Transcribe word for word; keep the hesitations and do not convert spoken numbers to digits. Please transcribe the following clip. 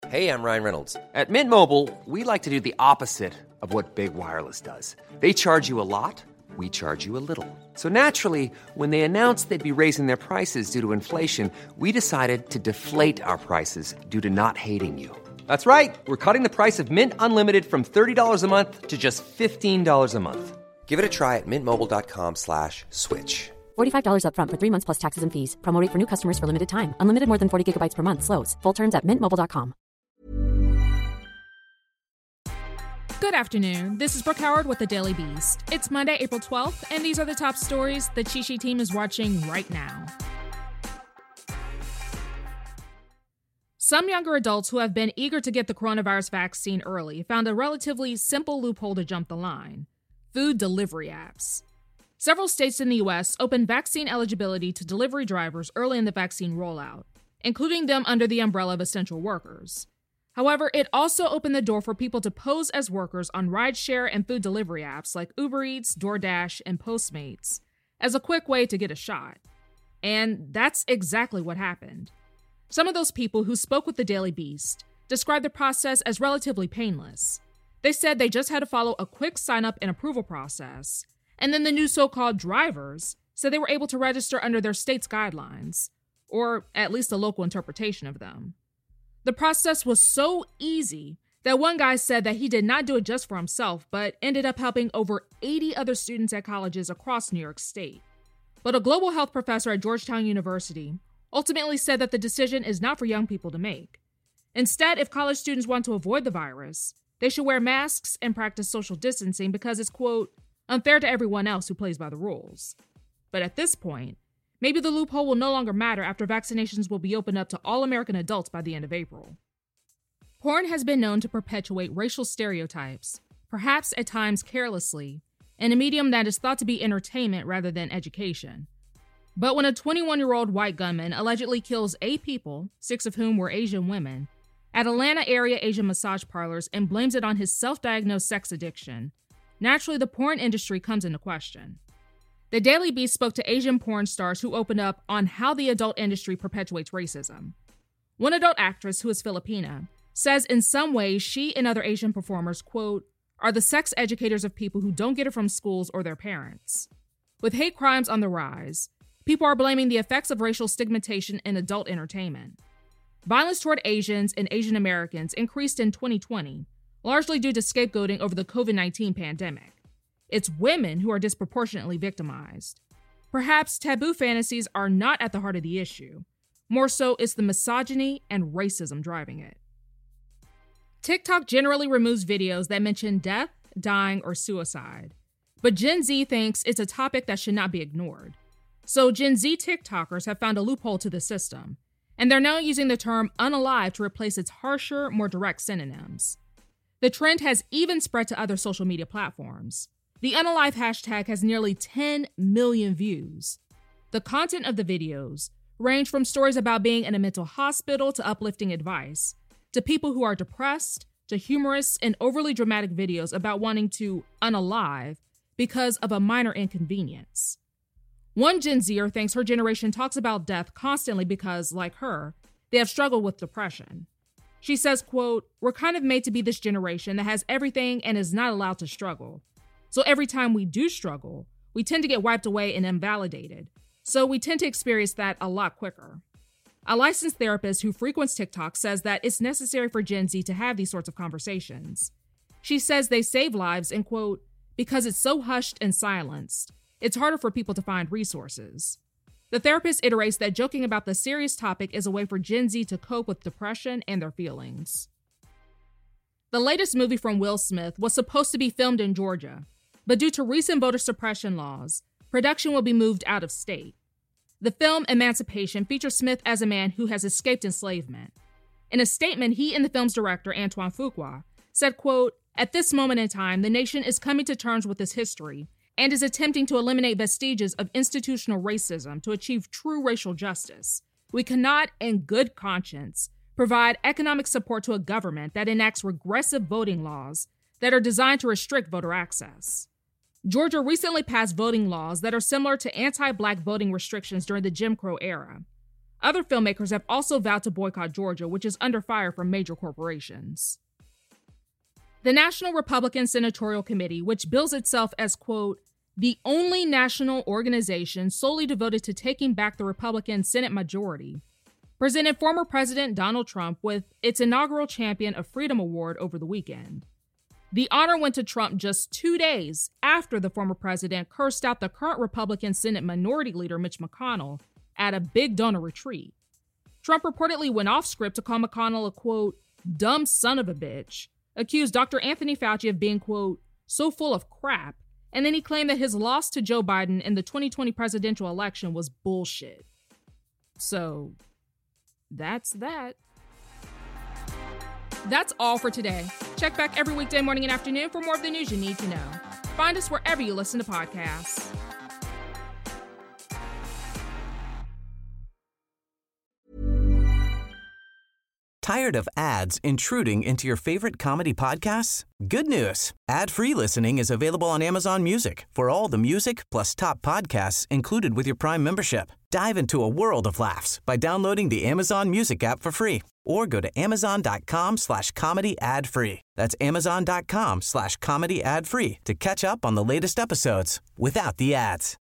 Hey, I'm Ryan Reynolds. At Mint Mobile, we like to do the opposite of what Big Wireless does. They charge you a lot, we charge you a little. So naturally, when they announced they'd be raising their prices due to inflation, we decided to deflate our prices due to not hating you. That's right. We're cutting the price of Mint Unlimited from thirty dollars a month to just fifteen dollars a month. Give it a try at mintmobile.com slash switch. forty-five dollars up front for three months plus taxes and fees. Promo rate for new customers for limited time. Unlimited more than forty gigabytes per month. Slows full terms at mint mobile dot com. Good afternoon. This is Brooke Howard with The Daily Beast. It's Monday, April twelfth, and these are the top stories the Chi-Chi team is watching right now. Some younger adults who have been eager to get the coronavirus vaccine early found a relatively simple loophole to jump the line: food delivery apps. Several states in the U S opened vaccine eligibility to delivery drivers early in the vaccine rollout, including them under the umbrella of essential workers. However, it also opened the door for people to pose as workers on rideshare and food delivery apps like Uber Eats, DoorDash, and Postmates as a quick way to get a shot. And that's exactly what happened. Some of those people who spoke with the Daily Beast described the process as relatively painless. They said they just had to follow a quick sign-up and approval process, and then the new so-called drivers said they were able to register under their state's guidelines, or at least a local interpretation of them. The process was so easy that one guy said that he did not do it just for himself, but ended up helping over eighty other students at colleges across New York State. But a global health professor at Georgetown University ultimately said that the decision is not for young people to make. Instead, if college students want to avoid the virus, they should wear masks and practice social distancing because it's, quote, unfair to everyone else who plays by the rules. But at this point, maybe the loophole will no longer matter after vaccinations will be opened up to all American adults by the end of April. Porn has been known to perpetuate racial stereotypes, perhaps at times carelessly, in a medium that is thought to be entertainment rather than education. But when a twenty-one-year-old white gunman allegedly kills eight people, six of whom were Asian women, at Atlanta area Asian massage parlors and blames it on his self-diagnosed sex addiction, naturally the porn industry comes into question. The Daily Beast spoke to Asian porn stars who opened up on how the adult industry perpetuates racism. One adult actress, who is Filipina, says in some ways she and other Asian performers, quote, are the sex educators of people who don't get it from schools or their parents. With hate crimes on the rise, people are blaming the effects of racial stigmatization in adult entertainment. Violence toward Asians and Asian Americans increased in twenty twenty, largely due to scapegoating over the covid nineteen pandemic. It's women who are disproportionately victimized. Perhaps taboo fantasies are not at the heart of the issue. More so, it's the misogyny and racism driving it. TikTok generally removes videos that mention death, dying, or suicide. But Gen Z thinks it's a topic that should not be ignored. So Gen Z TikTokers have found a loophole to the system, and they're now using the term unalive to replace its harsher, more direct synonyms. The trend has even spread to other social media platforms. The unalive hashtag has nearly ten million views. The content of the videos range from stories about being in a mental hospital to uplifting advice, to people who are depressed, to humorous and overly dramatic videos about wanting to unalive because of a minor inconvenience. One Gen Zer thinks her generation talks about death constantly because, like her, they have struggled with depression. She says, quote, we're kind of made to be this generation that has everything and is not allowed to struggle. So every time we do struggle, we tend to get wiped away and invalidated. So we tend to experience that a lot quicker. A licensed therapist who frequents TikTok says that it's necessary for Gen Z to have these sorts of conversations. She says they save lives and, quote, because it's so hushed and silenced, it's harder for people to find resources. The therapist iterates that joking about the serious topic is a way for Gen Z to cope with depression and their feelings. The latest movie from Will Smith was supposed to be filmed in Georgia, but due to recent voter suppression laws, production will be moved out of state. The film Emancipation features Smith as a man who has escaped enslavement. In a statement, he and the film's director, Antoine Fuqua, said, quote, at this moment in time, the nation is coming to terms with its history and is attempting to eliminate vestiges of institutional racism to achieve true racial justice. We cannot, in good conscience, provide economic support to a government that enacts regressive voting laws that are designed to restrict voter access. Georgia recently passed voting laws that are similar to anti-Black voting restrictions during the Jim Crow era. Other filmmakers have also vowed to boycott Georgia, which is under fire from major corporations. The National Republican Senatorial Committee, which bills itself as, quote, the only national organization solely devoted to taking back the Republican Senate majority, presented former President Donald Trump with its inaugural Champion of Freedom Award over the weekend. The honor went to Trump just two days after the former president cursed out the current Republican Senate Minority Leader Mitch McConnell at a big donor retreat. Trump reportedly went off script to call McConnell a, quote, dumb son of a bitch, accused Doctor Anthony Fauci of being, quote, so full of crap, and then he claimed that his loss to Joe Biden in the twenty twenty presidential election was bullshit. So, that's that. That's all for today. Check back every weekday morning and afternoon for more of the news you need to know. Find us wherever you listen to podcasts. Tired of ads intruding into your favorite comedy podcasts? Good news. Ad-free listening is available on Amazon Music for all the music plus top podcasts included with your Prime membership. Dive into a world of laughs by downloading the Amazon Music app for free or go to amazon.com slash comedy ad free. That's amazon.com slash comedy ad free to catch up on the latest episodes without the ads.